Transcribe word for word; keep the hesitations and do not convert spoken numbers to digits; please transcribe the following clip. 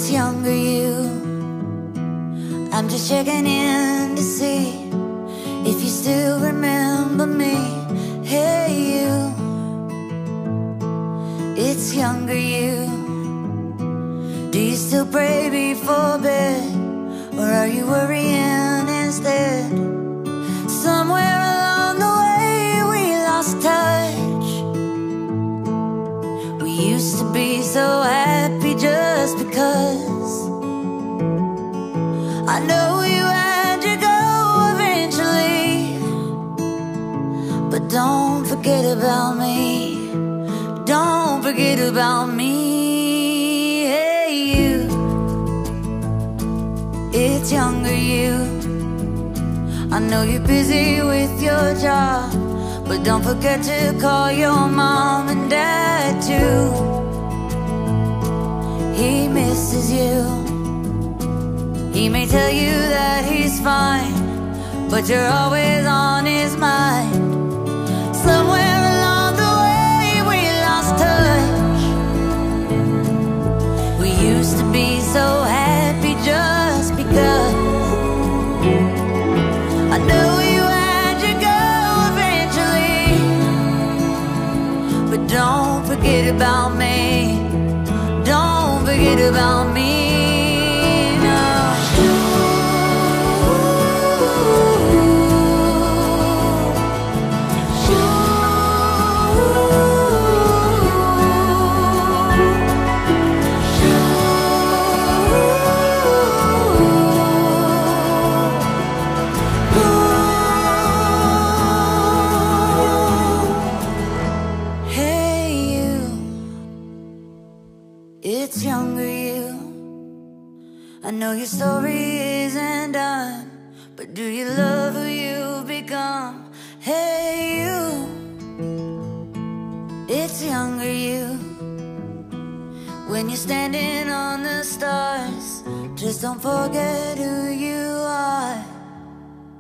It's younger you. I'm just checking in to see if you still remember me. Hey you, it's younger you. Do you still pray before bed, or are you worrying instead? Somewhere along the way we lost touch. We used to be so happy just because. I know you had to go eventually, but don't forget about me. Don't forget about me. Hey you, it's younger you. I know you're busy with your job, but don't forget to call your mom and dad too. He misses you. He may tell you that he's fine, but you're always on his mind. Somewhere along the way we lost touch. We used to be so happy just because. I know you had to go eventually, but don't forget about me. Don't forget about me. It's younger you. I know your story isn't done, but do you love who you've become? Hey you, it's younger you. When you're standing on the stars, just don't forget who you are.